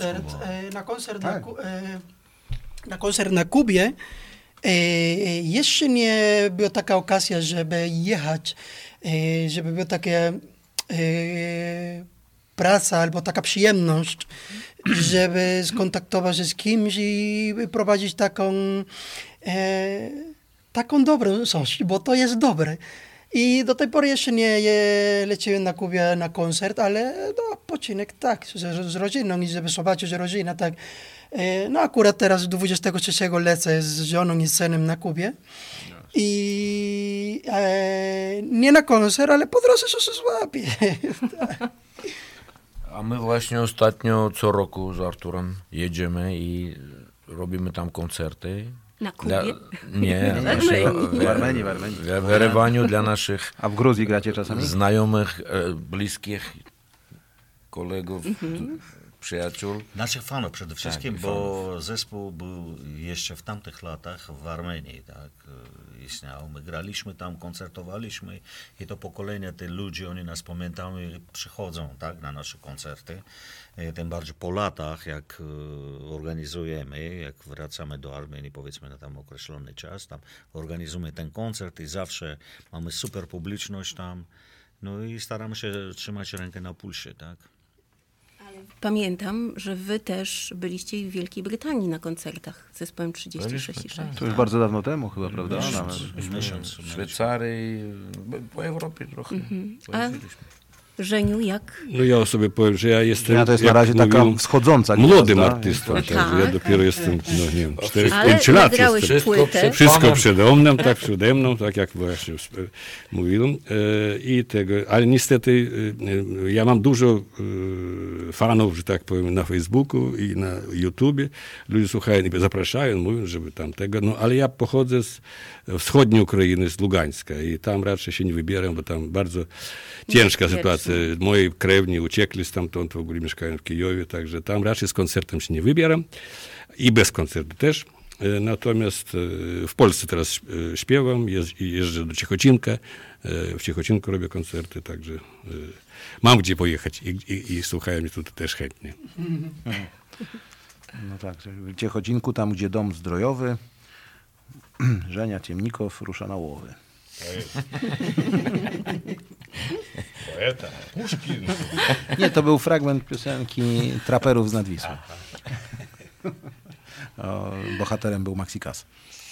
na koncert na Kubie jeszcze nie była taka okazja, żeby jechać, żeby była taka praca albo taka przyjemność, żeby skontaktować się z kimś i prowadzić taką dobrą coś, bo to jest dobre. I do tej pory jeszcze nie leciłem na Kubie na koncert, ale odpoczynek tak, z rodziną i żeby zobaczyć rodzinę, tak. No akurat teraz 23 lecę z żoną i synem na Kubie. I nie na koncert, ale po drodze się złapie. A my właśnie ostatnio co roku z Arturem jedziemy i robimy tam koncerty. Na Kubie? Nie, W Armenii. w Erewaniu dla naszych A w Gruzji gracie czasami? znajomych, bliskich, kolegów, przyjaciół. Naszych fanów przede wszystkim, Tak, bo zespół był jeszcze w tamtych latach w Armenii, tak, istniał. My graliśmy tam, koncertowaliśmy i to pokolenie tych ludzi, oni nas pamiętają i przychodzą, tak, na nasze koncerty. Tym bardziej po latach, jak organizujemy, jak wracamy do Armenii, powiedzmy na tam określony czas, tam organizujemy ten koncert i zawsze mamy super publiczność tam, no i staramy się trzymać rękę na pulsie, tak. Pamiętam, że wy też byliście w Wielkiej Brytanii na koncertach z zespołem 36,6. To już bardzo dawno temu chyba, prawda? Miesiąc. W Szwajcarii, po Europie trochę. Żeniu, jak? No ja sobie powiem, że ja jestem, To jest na razie taka wschodząca młodym gwiazda. artystą. Tak. Tak. Ja dopiero jestem, no nie wiem, 4-5 Ale lat nagrałeś jestem. płytę. Wszystko przede mną, tak jak właśnie mówiłem. Ale niestety ja mam dużo fanów, że tak powiem, na Facebooku i na YouTubie. Ludzie słuchają i zapraszają, mówią, żeby tam tego. No ale ja pochodzę z wschodniej Ukrainy, z Lugańska i tam raczej się nie wybieram, bo tam bardzo ciężka sytuacja. Moi krewni uciekli stamtąd, w ogóle mieszkają w Kijowie, także tam raczej z koncertem się nie wybieram i bez koncertu też. Natomiast w Polsce teraz śpiewam, jeżdżę do Ciechocinka, w Ciechocinku robię koncerty, także mam gdzie pojechać i słuchają mnie tutaj też chętnie. No tak, w Ciechocinku, tam gdzie dom zdrojowy, Żenia Ciemnikow rusza na łowy. Poeta, Puszkin. Nie, to był fragment piosenki Traperów z nad Wisły. Bohaterem był Maxikas.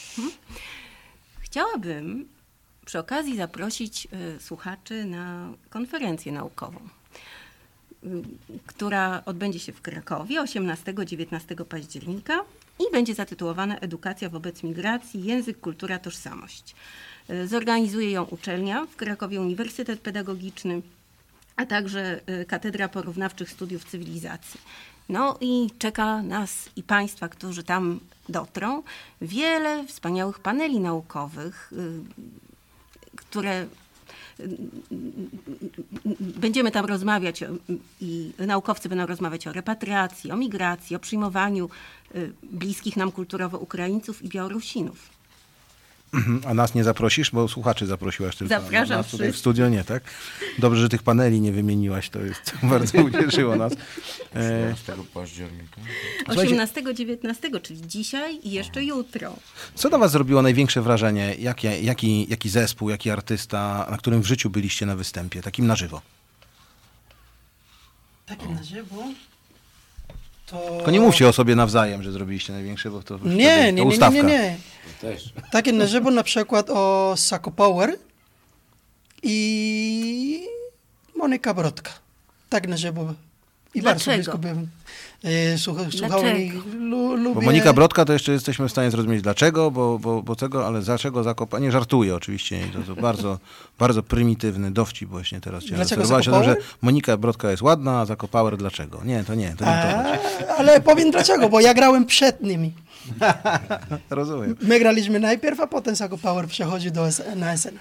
Chciałabym przy okazji zaprosić słuchaczy na konferencję naukową, która odbędzie się w Krakowie 18-19 października i będzie zatytułowana Edukacja wobec migracji, język, kultura, tożsamość. Zorganizuje ją uczelnia w Krakowie, Uniwersytet Pedagogiczny, a także Katedra Porównawczych Studiów Cywilizacji. No i czeka nas i Państwa, którzy tam dotrą, wiele wspaniałych paneli naukowych, które będziemy tam rozmawiać i naukowcy będą rozmawiać o repatriacji, o migracji, o przyjmowaniu bliskich nam kulturowo Ukraińców i Białorusinów. A nas nie zaprosisz, bo słuchaczy zaprosiłaś tylko. Zapraszam nas tutaj w studio nie, tak? Dobrze, że tych paneli nie wymieniłaś, to jest bardzo ucieszyło nas. 18 października. 18-19, czyli dzisiaj i jeszcze jutro. Co na was zrobiło największe wrażenie? Jaki zespół, jaki artysta, na którym w życiu byliście na występie, takim na żywo? Takim na żywo? To... Tylko nie mówcie o sobie nawzajem, że zrobiliście największe, bo to Nie. ustawka. Też. Takie na żywo na przykład o Sako Power i Monika Brodka. Tak na żywo. I bardzo blisko byłem. Słuchałem ich, lubię. Bo Monika Brodka to jeszcze jesteśmy w stanie zrozumieć dlaczego, bo tego, ale dlaczego Zakopane? Nie żartuję oczywiście. To bardzo, bardzo prymitywny dowcip właśnie teraz chciałem zaserwować o tym, że Monika Brodka jest ładna, a Zakopower dlaczego? Nie, to nie to. Ale powiem dlaczego, bo ja grałem przed nimi. Rozumiem. My graliśmy najpierw, a potem Zakopower przechodzi na SN.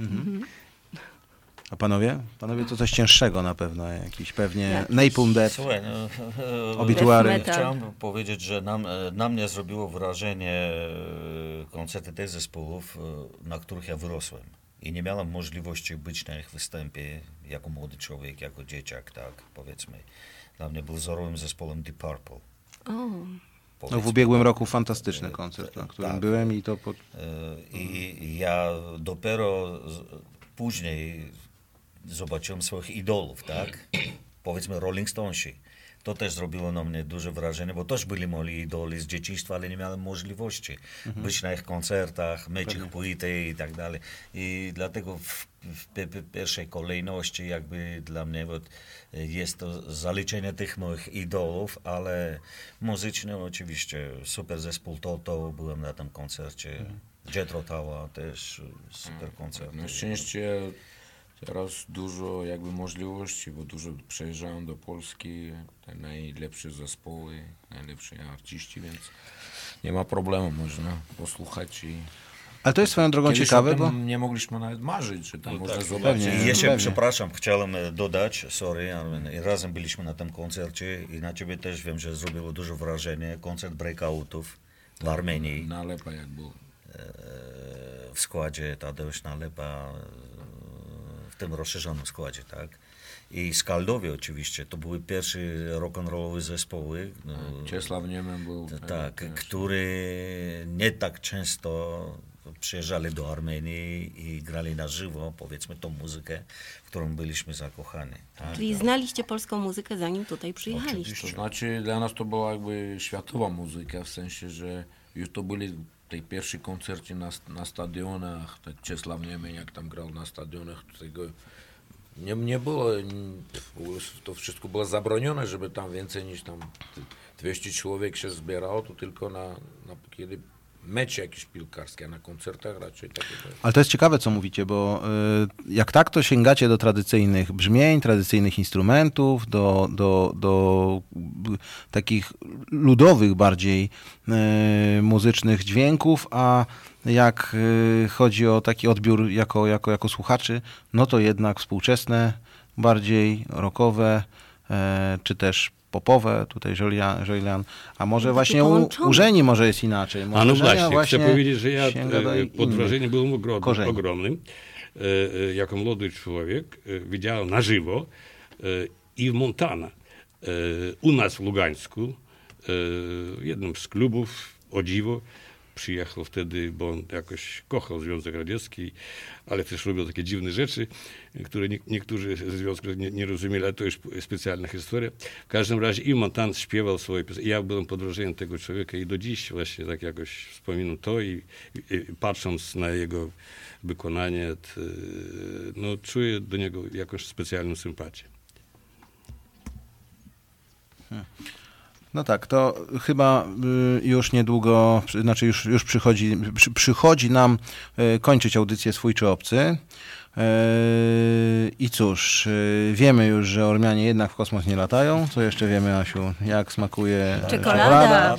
A panowie? Panowie to coś cięższego na pewno, jakiś pewnie Napalm Death, Obituary. Chciałem powiedzieć, że na mnie zrobiło wrażenie koncerty tych zespołów, na których ja wyrosłem. I nie miałem możliwości być na ich występie jako młody człowiek, jako dzieciak, tak powiedzmy. Dla mnie był wzorowym zespołem Deep Purple. No, w ubiegłym roku fantastyczny koncert, na którym byłem i to... I ja dopiero później zobaczyłem swoich idolów, tak? Powiedzmy Rolling Stonesi. To też zrobiło na mnie duże wrażenie, bo też byli moi idoli z dzieciństwa, ale nie miałem możliwości być na ich koncertach, mieć ich płyty i tak dalej. I dlatego w pierwszej kolejności jakby dla mnie jest to zaliczenie tych moich idolów, ale muzycznie oczywiście super zespół Toto, byłem na tym koncercie. Jethro Tull też super koncert. Na szczęście teraz dużo jakby możliwości, bo dużo przejeżdżają do Polski, te najlepsze zespoły, najlepsi artyści, więc nie ma problemu, można posłuchać i... Ale to jest swoją drogą ciekawe, bo... nie mogliśmy nawet marzyć, że tam można zobaczyć. Pewnie. Jeszcze, przepraszam, chciałem dodać, sorry, razem byliśmy na tym koncercie i na ciebie też wiem, że zrobiło dużo wrażenie, koncert Breakoutów w Armenii. Nalepa jak był. W składzie Tadeusz Nalepa, w tym rozszerzonym składzie, tak? I Skaldowie oczywiście, to były pierwsze rock'n'rollowe zespoły. Czesław Niemen był. Tak, które nie tak często przyjeżdżali do Armenii i grali na żywo, powiedzmy, tą muzykę, w którą byliśmy zakochani. Tak? Czyli znaliście polską muzykę, zanim tutaj przyjechaliście. Oczywiście. To znaczy dla nas to była jakby światowa muzyka, w sensie, że już to byli tej pierwszej koncercie na stadionach, tak Czesław Niemen jak tam grał na stadionach, tego nie było, to wszystko było zabronione, żeby tam więcej niż tam 200 człowiek się zbierało, to tylko na kiedy mecze jakieś piłkarskie, a na koncertach raczej takie. Ale to jest ciekawe, co mówicie, bo jak tak, to sięgacie do tradycyjnych brzmień, tradycyjnych instrumentów, do takich ludowych bardziej muzycznych dźwięków, a jak chodzi o taki odbiór jako słuchaczy, no to jednak współczesne, bardziej rockowe, czy też popowe, tutaj Żolian, a może właśnie u Żeni może jest inaczej. Może no właśnie, chcę powiedzieć, że ja pod wrażeniem byłem ogromnym. Jako młody człowiek widziałem na żywo i w Montana, u nas w Lugańsku, w jednym z klubów, o dziwo, przyjechał wtedy, bo on jakoś kochał Związek Radziecki, ale też robił takie dziwne rzeczy, które niektórzy ze Związku nie rozumieli, ale to już specjalna historia. W każdym razie i Montan śpiewał swoje piosenki. Ja byłem pod wrażeniem tego człowieka i do dziś właśnie tak jakoś wspominam to i patrząc na jego wykonanie, no czuję do niego jakąś specjalną sympatię. No tak, to chyba już niedługo, znaczy już przychodzi nam kończyć audycję Swój czy Obcy. I cóż, wiemy już, że Ormianie jednak w kosmos nie latają. Co jeszcze wiemy, Asiu? Jak smakuje czekolada?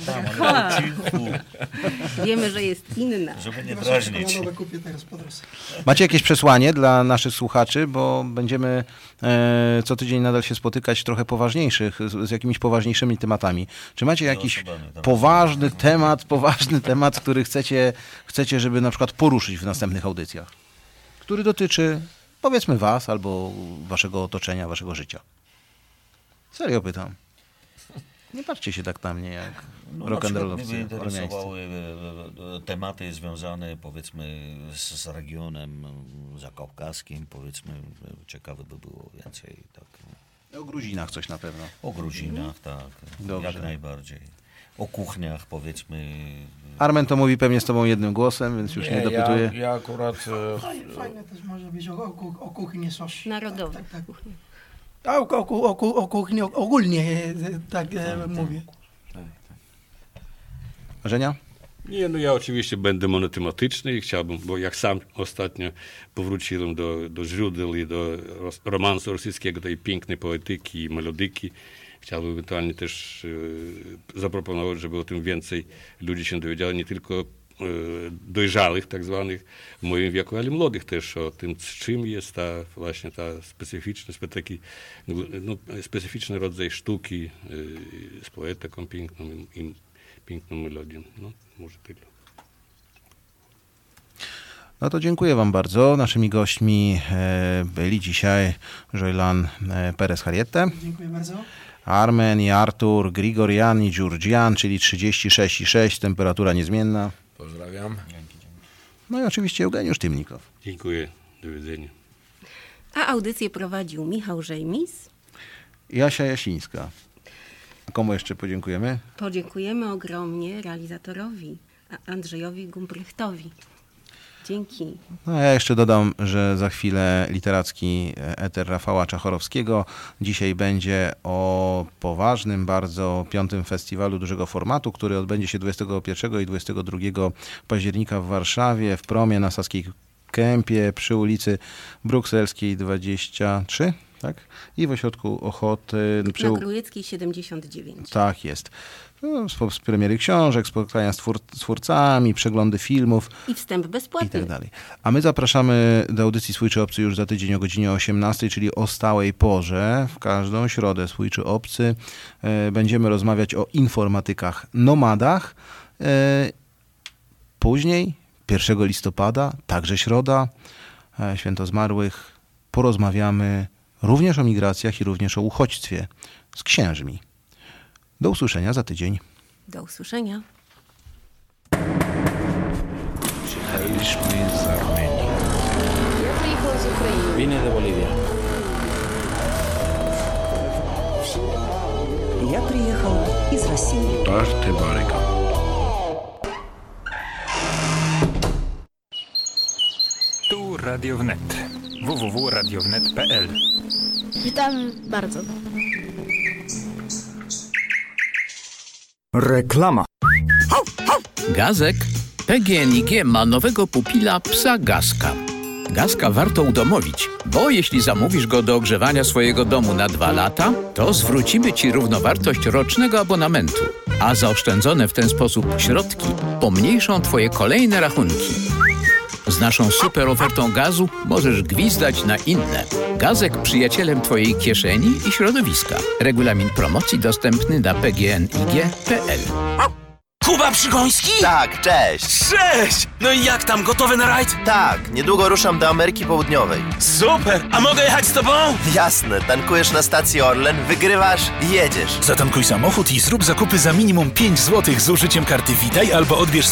Wiemy, że jest inna. Żeby nie drażnić. Kupię teraz po drodze. Macie jakieś przesłanie dla naszych słuchaczy, bo będziemy co tydzień nadal się spotykać trochę poważniejszych, z jakimiś poważniejszymi tematami. Czy macie jakiś poważny temat, który chcecie, żeby na przykład poruszyć w następnych audycjach? Który dotyczy, powiedzmy, was albo waszego otoczenia, waszego życia. Serio pytam. Nie patrzcie się tak na mnie jak rock'n'rollowcy. Mnie interesowały tematy związane, powiedzmy, z regionem zakaukaskim, powiedzmy, ciekawe by było więcej. Tak. O Gruzinach coś na pewno. O Gruzinach, tak. Dobrze. Jak najbardziej. O kuchniach, powiedzmy. Armen to mówi pewnie z tobą jednym głosem, więc już nie dopytuję. Ja akurat... Fajne też może być o kuchni coś. Narodowe. Tak. A o kuchni ogólnie tak mówię. Żenia? Nie, no ja oczywiście będę monotematyczny i chciałbym, bo jak sam ostatnio powróciłem do źródeł i do romansu rosyjskiego, tej pięknej poetyki i melodyki, chciałbym ewentualnie też zaproponować, żeby o tym więcej ludzi się dowiedziało, nie tylko dojrzałych tak zwanych w moim wieku, ale młodych też, o tym, czym jest ta specyficzny rodzaj sztuki z poetyką piękną i piękną melodią. No, może tyle. No to dziękuję wam bardzo. Naszymi gośćmi byli dzisiaj Joylan Perez-Harriette. Dziękuję bardzo. Armen i Artur Grigorian i Georgian, czyli 36,6, temperatura niezmienna. Pozdrawiam. No i oczywiście Eugeniusz Tymnikow. Dziękuję. Do widzenia. A audycję prowadził Michał Żejmis i Asia Jasińska. A komu jeszcze podziękujemy? Podziękujemy ogromnie realizatorowi Andrzejowi Gumbrechtowi. Dzięki. No ja jeszcze dodam, że za chwilę literacki eter Rafała Czachorowskiego. Dzisiaj będzie o poważnym bardzo 5. festiwalu dużego formatu, który odbędzie się 21 i 22 października w Warszawie, w Promie na Saskiej Kępie przy ulicy Brukselskiej 23, tak? I w Ośrodku Ochoty. Na Królewskiej 79. Tak jest. No, z premiery książek, spotkania z twórcami, przeglądy filmów. I wstęp bezpłatny. I tak dalej. A my zapraszamy do audycji Swój czy Obcy już za tydzień o godzinie 18, czyli o stałej porze. W każdą środę Swój czy Obcy. Będziemy rozmawiać o informatykach nomadach. Później, 1 listopada, także środa, Święto Zmarłych, porozmawiamy również o migracjach i również o uchodźstwie z księżmi. Do usłyszenia za tydzień. Do usłyszenia. Przyjechaliśmy z Armenii. Ja przyjechał z Ukrainy. Vine de Bolivia. Я приехал из России. Barte Baryka. Tu Radio Wnet. www.radiownet.pl. Witam bardzo. Reklama. Gazek. PGNiG ma nowego pupila psa Gazka. Gazka warto udomowić, bo jeśli zamówisz go do ogrzewania swojego domu na 2 lata, to zwrócimy Ci równowartość rocznego abonamentu, a zaoszczędzone w ten sposób środki pomniejszą Twoje kolejne rachunki. Z naszą super ofertą gazu możesz gwizdać na inne. Gazek przyjacielem Twojej kieszeni i środowiska. Regulamin promocji dostępny na pgnig.pl. Kuba Przygoński? Tak, cześć! Cześć! No i jak tam, gotowy na rajd? Tak, niedługo ruszam do Ameryki Południowej. Super! A mogę jechać z tobą? Jasne, tankujesz na stacji Orlen, wygrywasz i jedziesz. Zatankuj samochód i zrób zakupy za minimum 5 zł z użyciem karty Witaj albo odbierz